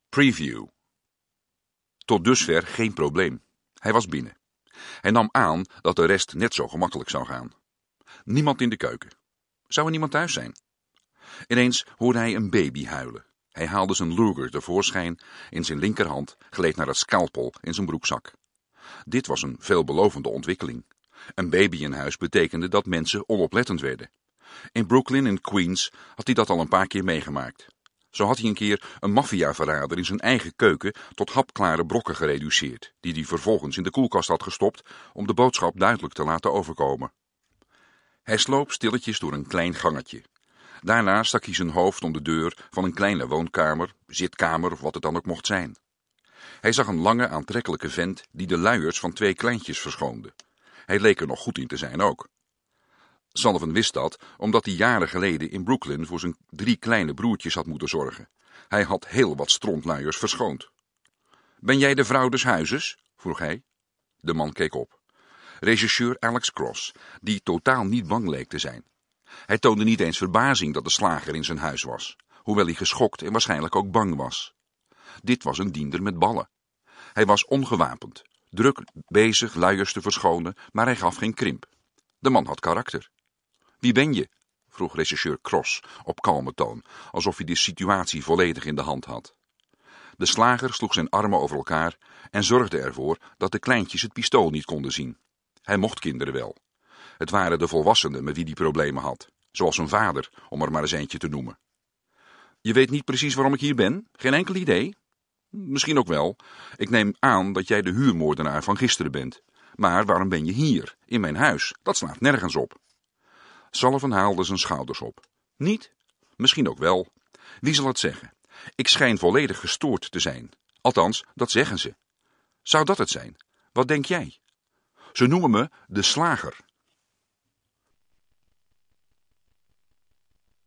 Preview. Tot dusver geen probleem. Hij was binnen. Hij nam aan dat de rest net zo gemakkelijk zou gaan. Niemand in de keuken. Zou er niemand thuis zijn? Ineens hoorde hij een baby huilen. Hij haalde zijn Luger tevoorschijn. In zijn linkerhand gleed naar het scalpel in zijn broekzak. Dit was een veelbelovende ontwikkeling. Een baby in huis betekende dat mensen onoplettend werden. In Brooklyn en Queens had hij dat al een paar keer meegemaakt. Zo had hij een keer een maffiaverrader in zijn eigen keuken tot hapklare brokken gereduceerd, die hij vervolgens in de koelkast had gestopt om de boodschap duidelijk te laten overkomen. Hij sloop stilletjes door een klein gangetje. Daarna stak hij zijn hoofd om de deur van een kleine woonkamer, zitkamer of wat het dan ook mocht zijn. Hij zag een lange, aantrekkelijke vent die de luiers van 2 kleintjes verschoonde. Hij leek er nog goed in te zijn ook. Sullivan wist dat, omdat hij jaren geleden in Brooklyn voor zijn 3 kleine broertjes had moeten zorgen. Hij had heel wat strontluiers verschoond. Ben jij de vrouw des huizes? Vroeg hij. De man keek op. Regisseur Alex Cross, die totaal niet bang leek te zijn. Hij toonde niet eens verbazing dat de slager in zijn huis was, hoewel hij geschokt en waarschijnlijk ook bang was. Dit was een diender met ballen. Hij was ongewapend, druk bezig luiers te verschonen, maar hij gaf geen krimp. De man had karakter. Wie ben je? Vroeg regisseur Cross op kalme toon, alsof hij de situatie volledig in de hand had. De slager sloeg zijn armen over elkaar en zorgde ervoor dat de kleintjes het pistool niet konden zien. Hij mocht kinderen wel. Het waren de volwassenen met wie hij problemen had, zoals zijn vader, om er maar eens eentje te noemen. Je weet niet precies waarom ik hier ben? Geen enkel idee? Misschien ook wel. Ik neem aan dat jij de huurmoordenaar van gisteren bent. Maar waarom ben je hier, in mijn huis? Dat slaat nergens op. Sullivan haalde zijn schouders op. Niet? Misschien ook wel. Wie zal het zeggen? Ik schijn volledig gestoord te zijn. Althans, dat zeggen ze. Zou dat het zijn? Wat denk jij? Ze noemen me de slager.